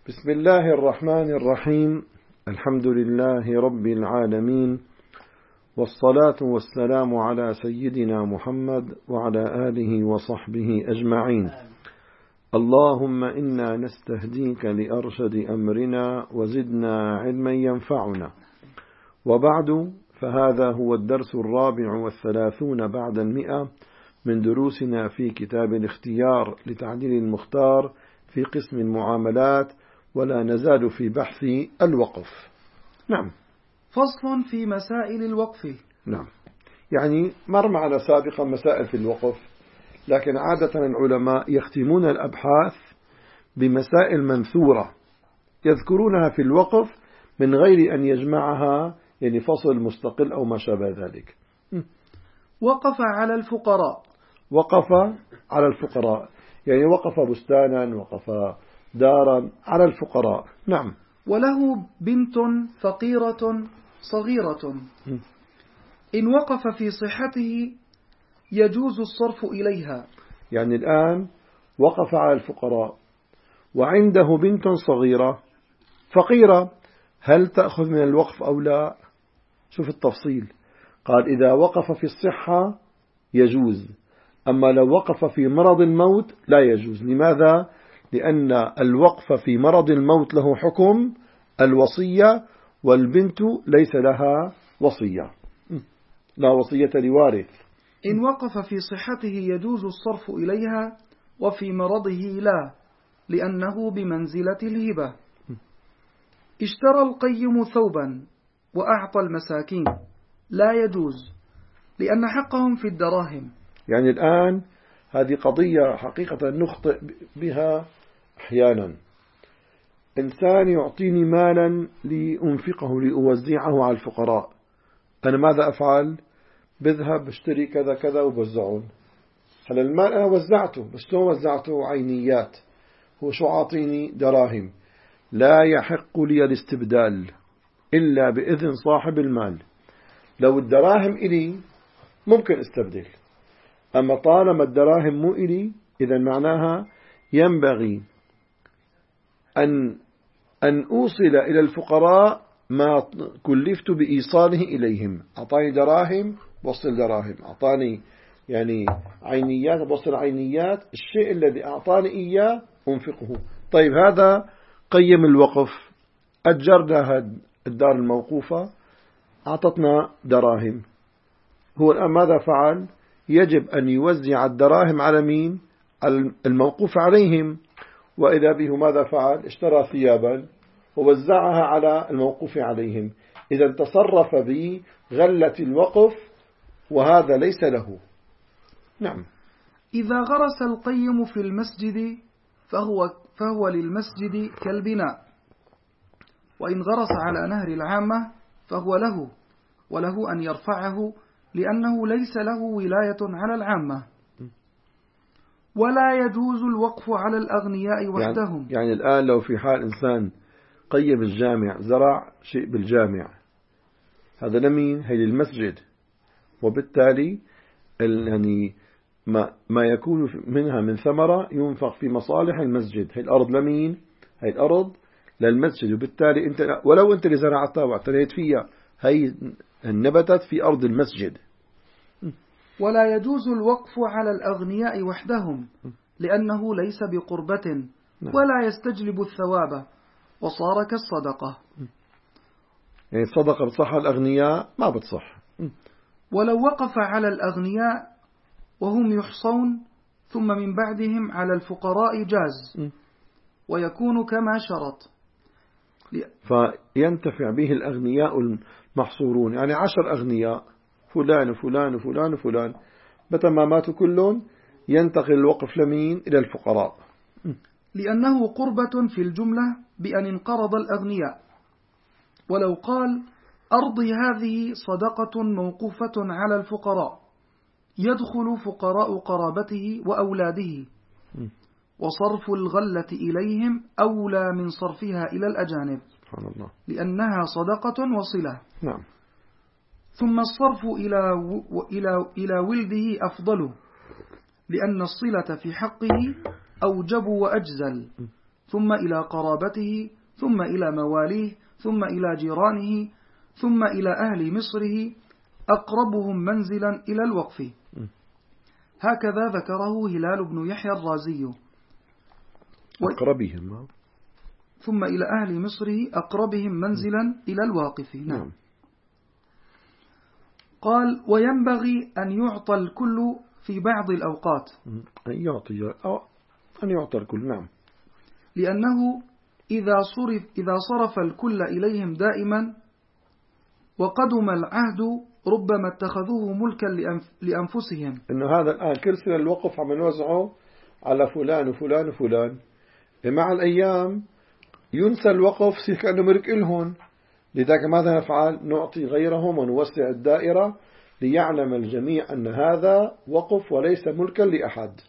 بسم الله الرحمن الرحيم. الحمد لله رب العالمين، والصلاة والسلام على سيدنا محمد وعلى آله وصحبه أجمعين. اللهم إنا نستهديك لأرشد أمرنا وزدنا علما ينفعنا. وبعد، فهذا هو الدرس 34 بعد 100 من دروسنا في كتاب الاختيار لتعديل المختار في قسم المعاملات، ولا نزال في بحث الوقف. نعم. فصل في مسائل الوقف. نعم، يعني مر معنا سابقا مسائل في الوقف، لكن عادة العلماء يختمون الأبحاث بمسائل منثورة يذكرونها في الوقف من غير أن يجمعها، يعني فصل مستقل أو ما شابه ذلك. وقف على الفقراء. وقف على الفقراء يعني وقف بستانا، وقف دارا على الفقراء. نعم. وله بنت فقيرة صغيرة، إن وقف في صحته يجوز الصرف إليها. يعني الآن وقف على الفقراء وعنده بنت صغيرة فقيرة، هل تأخذ من الوقف أو لا؟ شوف التفصيل. قال إذا وقف في الصحة يجوز، أما لو وقف في مرض الموت لا يجوز. لماذا؟ لأن الوقف في مرض الموت له حكم الوصية، والبنت ليس لها وصية، لا وصية لوارث. إن وقف في صحته يجوز الصرف إليها، وفي مرضه لا، لأنه بمنزلة الهبة. اشترى القيم ثوبا وأعطى المساكين، لا يجوز، لأن حقهم في الدراهم. يعني الآن هذه قضية حقيقة نخطئ بها أحيانا. إنسان يعطيني مالا لأنفقه لأوزعه على الفقراء، أنا ماذا أفعل؟ بذهب بشتري كذا كذا وبوزعون. هذا المال أنا وزعته، بس شو وزعته؟ عينيات. هو شو عاطيني؟ دراهم. لا يحق لي الاستبدال إلا بإذن صاحب المال. لو الدراهم إلي ممكن استبدل، أما طالما الدراهم مو إلي، إذا معناها ينبغي أن أوصل إلى الفقراء ما كلفت بإيصاله إليهم. أعطاني دراهم بوصل دراهم، أعطاني يعني عينيات بوصل عينيات، الشيء الذي أعطاني إياه أنفقه. طيب هذا قيم الوقف، أجرنا الدار الموقوفة أعطتنا دراهم، هو الآن ماذا فعل؟ يجب أن يوزع الدراهم على مين؟ الموقوف عليهم. وإذا به ماذا فعل؟ اشترى ثيابا ووزعها على الموقوف عليهم. إذا تصرف بغلة الوقف، وهذا ليس له. نعم. إذا غرس القيم في المسجد فهو للمسجد كالبناء، وإن غرس على نهر العامة فهو له، وله أن يرفعه، لأنه ليس له ولاية على العامة. ولا يجوز الوقف على الأغنياء وحدهم. يعني الآن لو في حال إنسان قيم الجامع، زرع شيء بالجامع، هذا لمين؟ هي للمسجد، وبالتالي يعني ما يكون منها من ثمرة ينفق في مصالح المسجد. هي الأرض لمين؟ هي الأرض للمسجد، وبالتالي أنت ولو أنت اللي زرعتها واعتنيت فيها، هي نبتت في أرض المسجد. ولا يجوز الوقف على الأغنياء وحدهم، لأنه ليس بقربة ولا يستجلب الثواب، وصار كالصدقة. يعني الصدقة بتصح الأغنياء؟ ما بتصح. ولو وقف على الأغنياء وهم يحصون ثم من بعدهم على الفقراء جاز، ويكون كما شرط. فينتفع به الأغنياء المحصورون، يعني 10 أغنياء، فلان وفلان وفلان وفلان، متى ما ماتوا كلهم ينتقل الوقف لمين؟ إلى الفقراء، لأنه قربة في الجملة بأن انقرض الأغنياء. ولو قال أرضي هذه صدقة موقوفة على الفقراء، يدخل فقراء قرابته وأولاده، وصرف الغلة إليهم أولى من صرفها إلى الأجانب، سبحان الله، لأنها صدقة وصلة. نعم. ثم الصرف إلى ولده أفضل، لأن الصلة في حقه أوجب وأجزل، ثم إلى قرابته، ثم إلى مواليه، ثم إلى جيرانه، ثم إلى أهل مصره، أقربهم منزلا إلى الوقف. هكذا ذكره هلال بن يحيى الرازي. أقربهم، ثم إلى أهل مصره أقربهم منزلا إلى الواقف. نعم. قال: وينبغي أن يعطى الكل في بعض الأوقات. أن يعطى الكل. نعم. لأنه إذا صرف الكل إليهم دائما وقدم العهد ربما اتخذوه ملكا لأنفسهم. إنه هذا الآن كل سنة الوقف عم نوزعه على فلان وفلان وفلان، مع الأيام ينسى الوقف كأنه ملك إلهن. لذلك ماذا نفعل؟ نعطي غيرهم ونوسع الدائرة ليعلم الجميع أن هذا وقف وليس ملكا لأحد.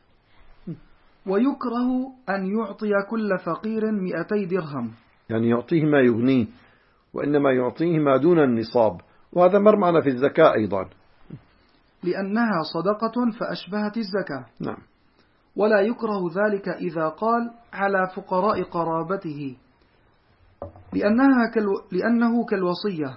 ويكره أن يعطي كل فقير 200 درهم، يعني يعطيه ما يغنيه، وإنما يعطيه ما دون النصاب، وهذا مر معنا في الزكاة أيضا، لأنها صدقة فأشبهت الزكاة. نعم. ولا يكره ذلك إذا قال على فقراء قرابته، لأنه كالوصية.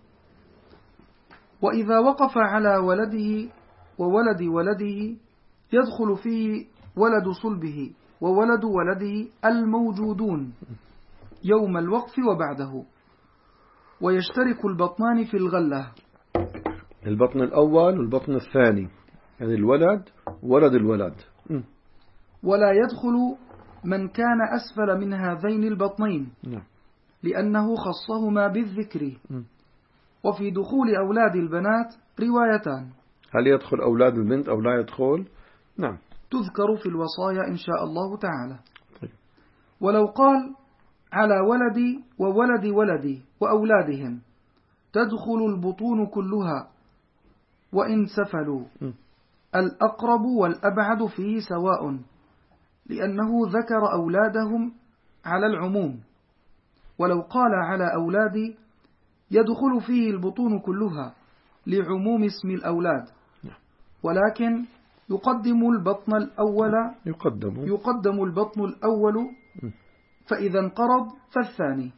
وإذا وقف على ولده وولد ولده يدخل فيه ولد صلبه وولد ولده الموجودون يوم الوقف وبعده، ويشترك البطنان في الغلة. البطن الأول والبطن الثاني، يعني الولد ولد الولد. ولا يدخل من كان أسفل من هذين البطنين، لأنه خصهما بالذكر. وفي دخول أولاد البنات روايتان: هل يدخل أولاد البنت أو لا يدخل؟ نعم، تذكر في الوصايا إن شاء الله تعالى. ولو قال على ولدي وولد ولدي وأولادهم تدخل البطون كلها وإن سفلوا، الأقرب والأبعد فيه سواء، لأنه ذكر أولادهم على العموم. ولو قال على أولادي يدخل فيه البطون كلها لعموم اسم الأولاد، ولكن يقدم البطن الأول، يقدم البطن الأول، فإذا انقرض فالثاني.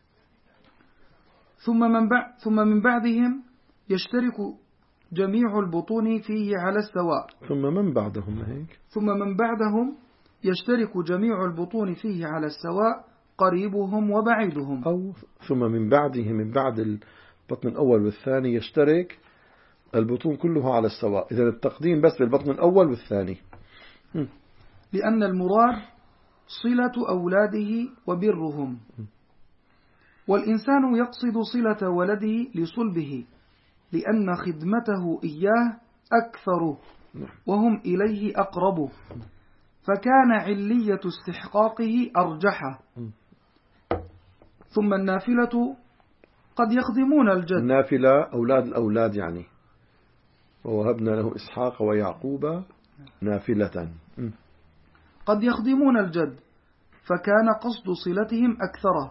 ثم من بعدهم يشترك جميع البطون فيه على السواء. ثم من بعدهم يشترك جميع البطون فيه على السواء، قريبهم وبعيدهم. أو ثم من بعده، من بعد البطن الأول والثاني يشترك البطون كلها على السواء. إذا التقديم بس بالبطن الأول والثاني، لأن المراد صلة أولاده وبرهم، والإنسان يقصد صلة ولده لصلبه، لأن خدمته إياه أكثر وهم إليه أقرب، فكان علية استحقاقه أرجح. ثم النافلة قد يخدمون الجد. النافلة أولاد الأولاد يعني، ووهبنا له إسحاق ويعقوب نافلة. قد يخدمون الجد، فكان قصد صلتهم أكثر.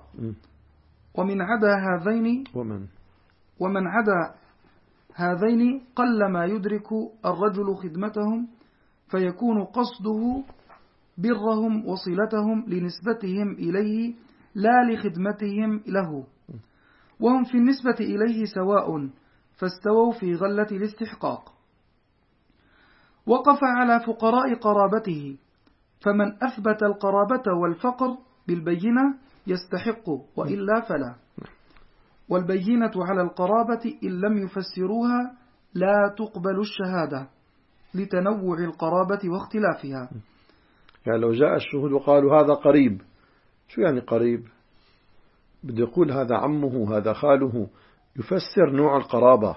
ومن عدا هذين قل ما يدرك الرجل خدمتهم، فيكون قصده برهم وصلتهم لنسبتهم إليه لا لخدمتهم له، وهم في النسبة إليه سواء، فاستووا في غلة الاستحقاق. وقف على فقراء قرابته، فمن أثبت القرابة والفقر بالبينة يستحق، وإلا فلا. والبينة على القرابة إن لم يفسروها لا تقبل الشهادة، لتنوع القرابة واختلافها. يعني لو جاء الشهود وقالوا هذا قريب، شو يعني قريب؟ بده يقول هذا عمه هذا خاله، يفسر نوع القرابة.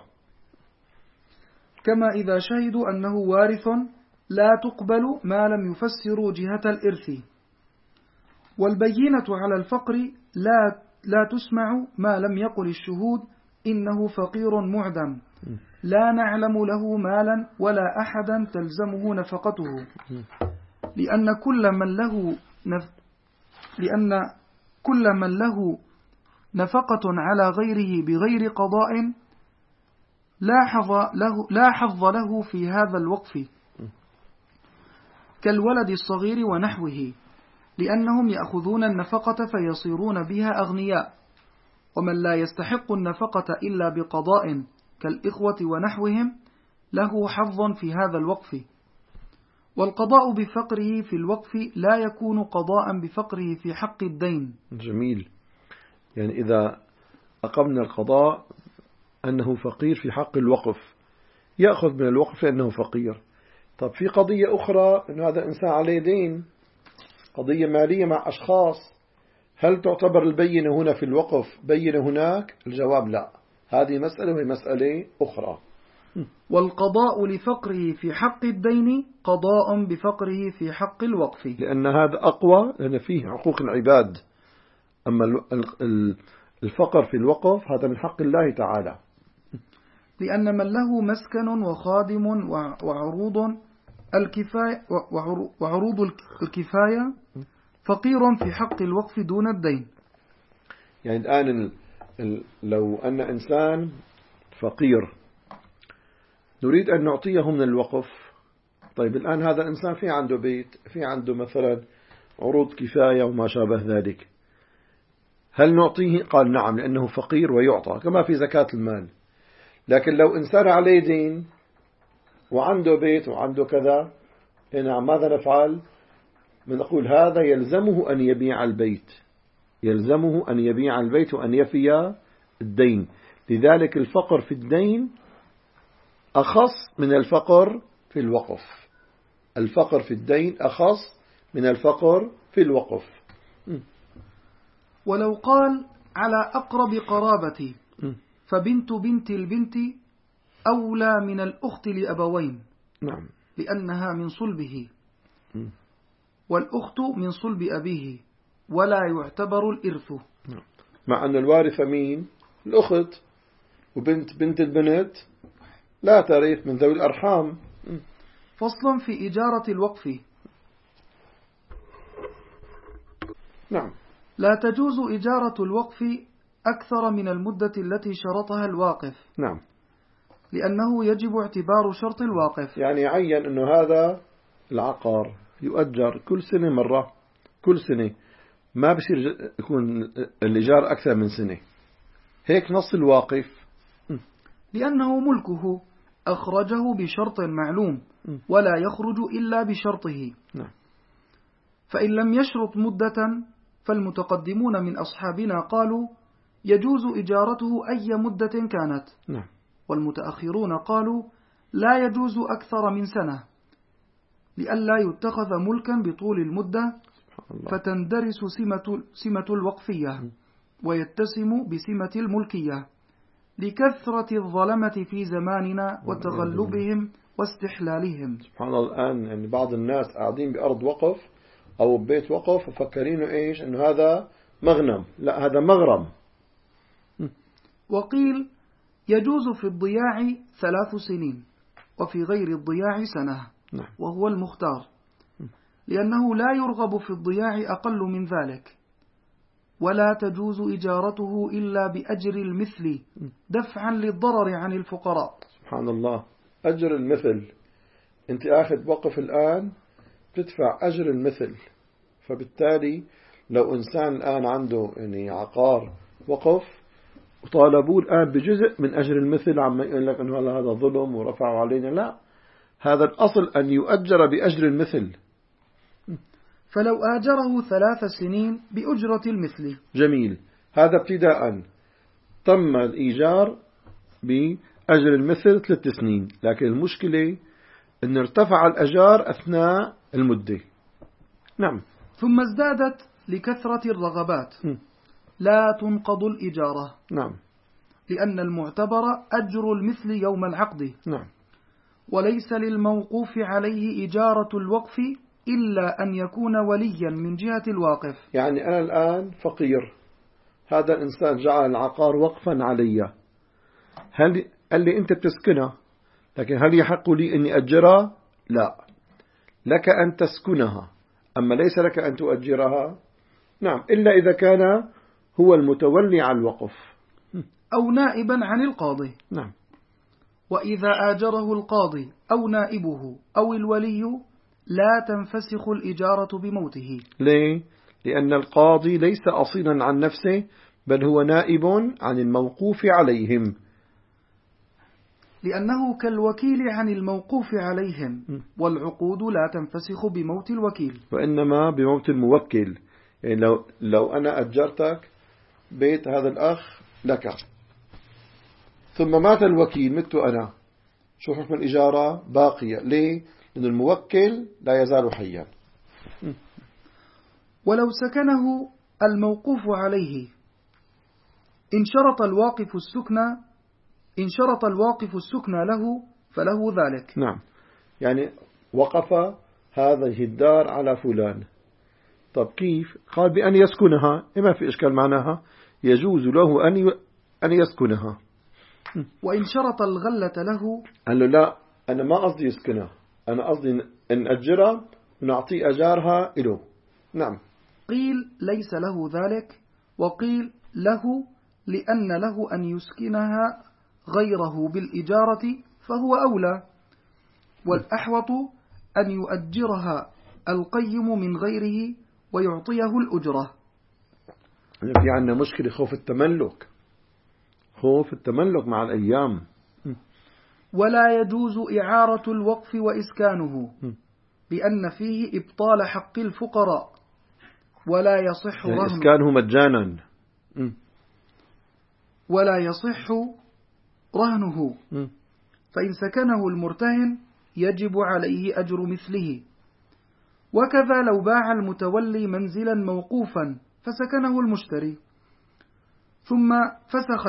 كما إذا شهدوا أنه وارث لا تقبل ما لم يفسروا جهة الإرث. والبينة على الفقر لا تسمع ما لم يقل الشهود إنه فقير معدم، لا نعلم له مالا ولا أحدا تلزمه نفقته، لأن كل من له نفقة على غيره بغير قضاء لا حظ له في هذا الوقف، كالولد الصغير ونحوه، لأنهم يأخذون النفقة فيصيرون بها أغنياء، ومن لا يستحق النفقة إلا بقضاء كالإخوة ونحوهم له حظ في هذا الوقف. والقضاء بفقره في الوقف لا يكون قضاء بفقره في حق الدين. جميل. يعني إذا أقمنا القضاء أنه فقير في حق الوقف، يأخذ من الوقف لأنه فقير. طب في قضية أخرى أنه هذا إنسان عليه دين، قضية مالية مع أشخاص، هل تعتبر البينة هنا في الوقف بينة هناك؟ الجواب لا، هذه مسألة وهي مسألة أخرى. والقضاء لفقره في حق الدين قضاء بفقره في حق الوقف، لأن هذا أقوى، لأن فيه حقوق العباد. أما الفقر في الوقف هذا من حق الله تعالى. لأن من له مسكن وخادم وعروض الكفاية فقير في حق الوقف دون الدين. يعني الآن لو أن إنسان فقير نريد أن نعطيه من الوقف، طيب الآن هذا الإنسان في عنده بيت، في عنده مثلا عروض كفاية وما شابه ذلك، هل نعطيه؟ قال نعم، لأنه فقير ويعطى كما في زكاة المال. لكن لو إنسان عليه دين وعنده بيت وعنده كذا، نعم، ماذا نفعل؟ نقول هذا يلزمه أن يبيع البيت، يلزمه أن يبيع البيت وأن يفي الدين. لذلك الفقر في الدين أخص من الفقر في الوقف. الفقر في الدين أخص من الفقر في الوقف. ولو قال على أقرب قرابتي فبنت بنت البنت أولى من الأخت لأبوين، نعم، لأنها من صلبه، والأخت من صلب أبيه، ولا يعتبر الإرث. نعم. مع أن الوارثة مين؟ الأخت، وبنت بنت البنت لا ترث من ذوي الأرحام. فصل في إجارة الوقف. نعم. لا تجوز إجارة الوقف أكثر من المدة التي شرطها الواقف. نعم. لأنه يجب اعتبار شرط الواقف. يعني يعين أنه هذا العقار يؤجر كل سنة مرة، كل سنة، ما بصير يكون الإيجار أكثر من سنة، هيك نص الواقف. لأنه ملكه أخرجه بشرط معلوم ولا يخرج إلا بشرطه. نعم. فإن لم يشرط مدة فالمتقدمون من أصحابنا قالوا يجوز إجارته أي مدة كانت. نعم. والمتأخرون قالوا لا يجوز أكثر من سنة، لئلا يتخذ ملكا بطول المدة فتندرس سمة الوقفية ويتسم بسمة الملكية لكثرة الظلمة في زماننا وتغلبهم واستحلالهم. سبحان الله. الآن يعني بعض الناس قاعدين بأرض وقف أو ببيت وقف وفكرينه إيش؟ إنه هذا مغنم، لا، هذا مغرم. وقيل يجوز في الضياع 3 سنين وفي غير الضياع سنة. نعم. وهو المختار، لأنه لا يرغب في الضياع أقل من ذلك. ولا تجوز إجارته إلا بأجر المثل دفعا للضرر عن الفقراء. سبحان الله. أجر المثل، أنت أخذ وقف الآن تدفع أجر المثل. فبالتالي لو إنسان الآن عنده يعني عقار وقف وطالبوه الآن بجزء من أجر المثل، عم يقول لك أنه هذا ظلم ورفعوا علينا، لا، هذا الأصل أن يؤجر بأجر المثل. فلو آجره 3 سنين بأجرة المثل. جميل. هذا ابتداء تم الإيجار بأجر المثل 3 سنين، لكن المشكلة أن ارتفع الأجار أثناء المدة. نعم. ثم ازدادت لكثرة الرغبات لا تنقض الإجارة. نعم. لأن المعتبر أجر المثل يوم العقد. نعم. وليس للموقوف عليه إجارة الوقف إلا أن يكون وليا من جهة الواقف. يعني أنا الآن فقير، هذا الإنسان جعل العقار وقفا علي، هل قال لي أنت بتسكنها، لكن هل يحق لي أني أجرها؟ لا، لك أن تسكنها، أما ليس لك أن تؤجرها. نعم، إلا إذا كان هو المتولي على الوقف أو نائبا عن القاضي. نعم. وإذا آجره القاضي أو نائبه أو الولي لا تنفسخ الإجارة بموته. ليه؟ لأن القاضي ليس أصيلا عن نفسه، بل هو نائب عن الموقوف عليهم، لأنه كالوكيل عن الموقوف عليهم، والعقود لا تنفسخ بموت الوكيل، وإنما بموت الموكل. يعني لو أنا أجرتك بيت هذا الأخ لك، ثم مات الوكيل، مت أنا، شو حكم الإجارة؟ باقية. ليه؟ لأن الموكل لا يزال حيا. ولو سكنه الموقوف عليه إن شرط الواقف السكن له فله ذلك. نعم، يعني وقف هذه الدار على فلان. طب كيف؟ قال بأن يسكنها، ما في إشكال معناها، يجوز له أن يسكنها. وإن شرط الغلة له، قال له لا، أنا ما قصدي يسكنها، أنا قصدي أن أجرها ونعطي أجارها له. نعم. قيل ليس له ذلك، وقيل له لأن له أن يسكنها غيره بالإجارة فهو أولى، والأحوط أن يؤجرها القيم من غيره ويعطيه الأجرة. في عندنا مشكلة، خوف التملك مع الأيام. ولا يجوز إعارة الوقف وإسكانه، لأن فيه إبطال حق الفقراء، ولا يصح يعني رهنه، إسكانه مجانا، ولا يصح رهنه، فإن سكنه المرتهن يجب عليه أجر مثله. وكذا لو باع المتولي منزلا موقوفا فسكنه المشتري ثم فسخ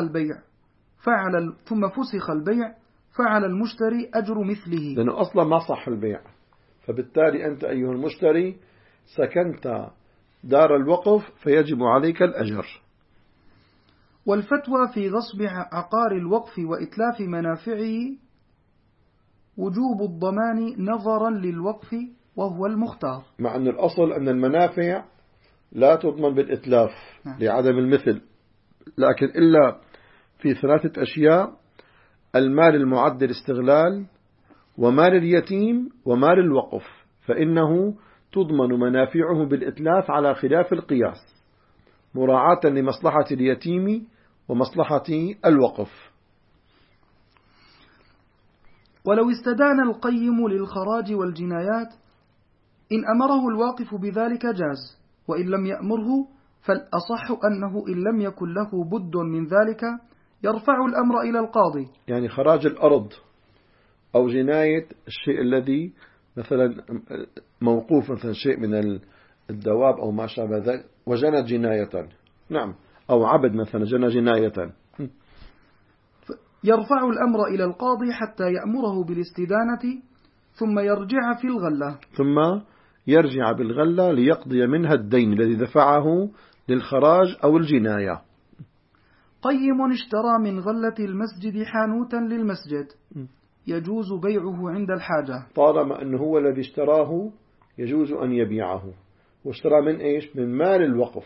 البيع فعل المشتري أجر مثله، لأنه أصلا ما صح البيع. فبالتالي أنت أيها المشتري سكنت دار الوقف فيجب عليك الأجر. والفتوى في غصب عقار الوقف وإتلاف منافعه وجوب الضمان نظرا للوقف وهو المختار، مع أن الأصل أن المنافع لا تضمن بالإتلاف لعدم المثل، لكن إلا في 3 أشياء: المال المعد للاستغلال، ومال اليتيم، ومال الوقف، فإنه تضمن منافعه بالإتلاف على خلاف القياس، مراعاة لمصلحة اليتيم ومصلحة الوقف. ولو استدان القيم للخراج والجنايات إن أمره الواقف بذلك جاز، وإن لم يأمره فالأصح أنه إن لم يكن له بد من ذلك يرفع الأمر إلى القاضي. يعني خراج الأرض أو جناية الشيء الذي مثلا موقوف، مثلا شيء من الدواب أو ما شابه ذلك وجنى جناية، نعم، أو عبد مثلا جنى جناية، يرفع الأمر إلى القاضي حتى يأمره بالاستدانة ثم يرجع بالغلة ليقضي منها الدين الذي دفعه للخراج أو الجناية. قيم اشترى من غلة المسجد حانوتا للمسجد يجوز بيعه عند الحاجة، طالما أنه هو الذي اشتراه يجوز أن يبيعه. واشترى من إيش؟ من مال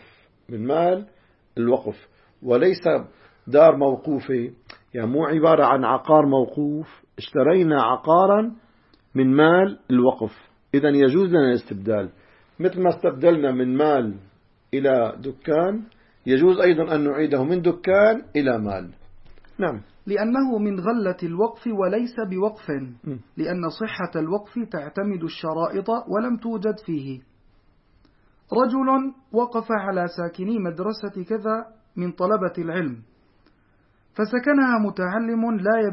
الوقف، وليس دار موقوفة، يعني مو عبارة عن عقار موقوف، اشترينا عقارا من مال الوقف، إذن يجوز لنا الاستبدال، مثل ما استبدلنا من مال إلى دكان يجوز أيضا أن نعيده من دكان إلى مال. نعم، لأنه من غلة الوقف وليس بوقف، لأن صحة الوقف تعتمد الشرائط ولم توجد فيه. رجل وقف على ساكني مدرسة كذا من طلبة العلم فسكنها متعلم لا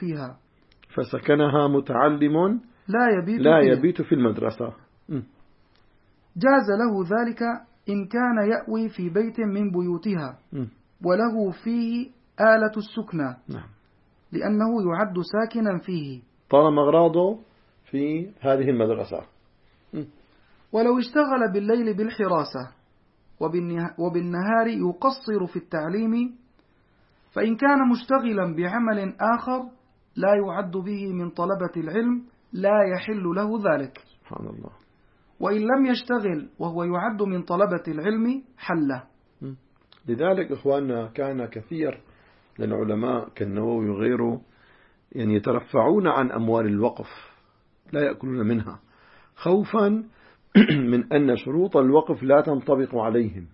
يبيت في المدرسة، جاز له ذلك إن كان يأوي في بيت من بيوتها وله فيه آلة السكنى، لأنه يعد ساكنا فيه طالما أغراضه في هذه المدرسة. ولو اشتغل بالليل بالحراسة وبالنهار يقصر في التعليم، فإن كان مشتغلا بعمل آخر لا يعد به من طلبة العلم لا يحل له ذلك. سبحان الله. وإن لم يشتغل وهو يعد من طلبة العلم حله. لذلك إخواننا كان كثير للعلماء كالنووي وغيره يعني يترفعون عن أموال الوقف، لا يأكلون منها، خوفا من أن شروط الوقف لا تنطبق عليهم.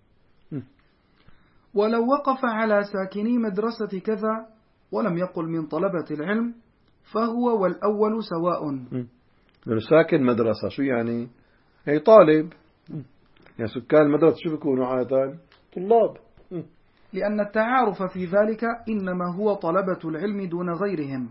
ولو وقف على ساكني مدرسة كذا ولم يقل من طلبة العلم فهو والأول سواء. لأنه ساكن مدرسة شو يعني؟ هي طالب، يعني سكان المدرسة شو بيكونوا عادة؟ طلاب. لأن التعارف في ذلك إنما هو طلبة العلم دون غيرهم.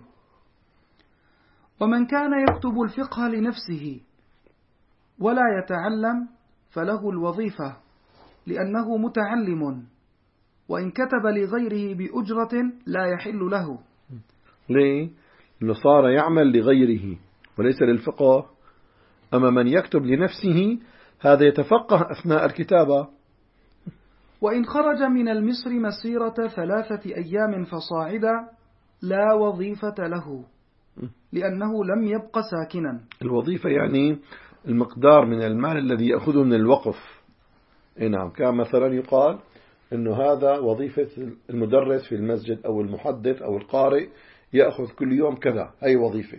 ومن كان يكتب الفقه لنفسه ولا يتعلم فله الوظيفة لأنه متعلم، وإن كتب لغيره بأجرة لا يحل له. ليه؟ إنه صار يعمل لغيره وليس للفقه. أما من يكتب لنفسه هذا يتفقه أثناء الكتابة. وإن خرج من المصر مسيرة 3 أيام فصاعدا لا وظيفة له لأنه لم يبق ساكنا. الوظيفة يعني المقدار من المال الذي يأخذه من الوقف. نعم، كان مثلا يقال إنه هذا وظيفة المدرس في المسجد أو المحدث أو القارئ يأخذ كل يوم كذا، أي وظيفة.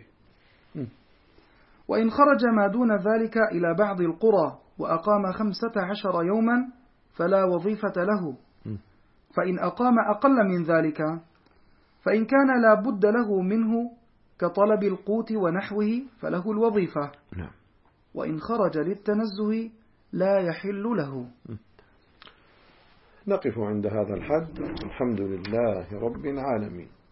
وإن خرج ما دون ذلك إلى بعض القرى وأقام 15 يوما فلا وظيفة له. فإن أقام أقل من ذلك فإن كان لا بد له منه كطلب القوت ونحوه فله الوظيفة. وإن خرج للتنزه لا يحل له. نقف عند هذا الحد. الحمد لله رب العالمين.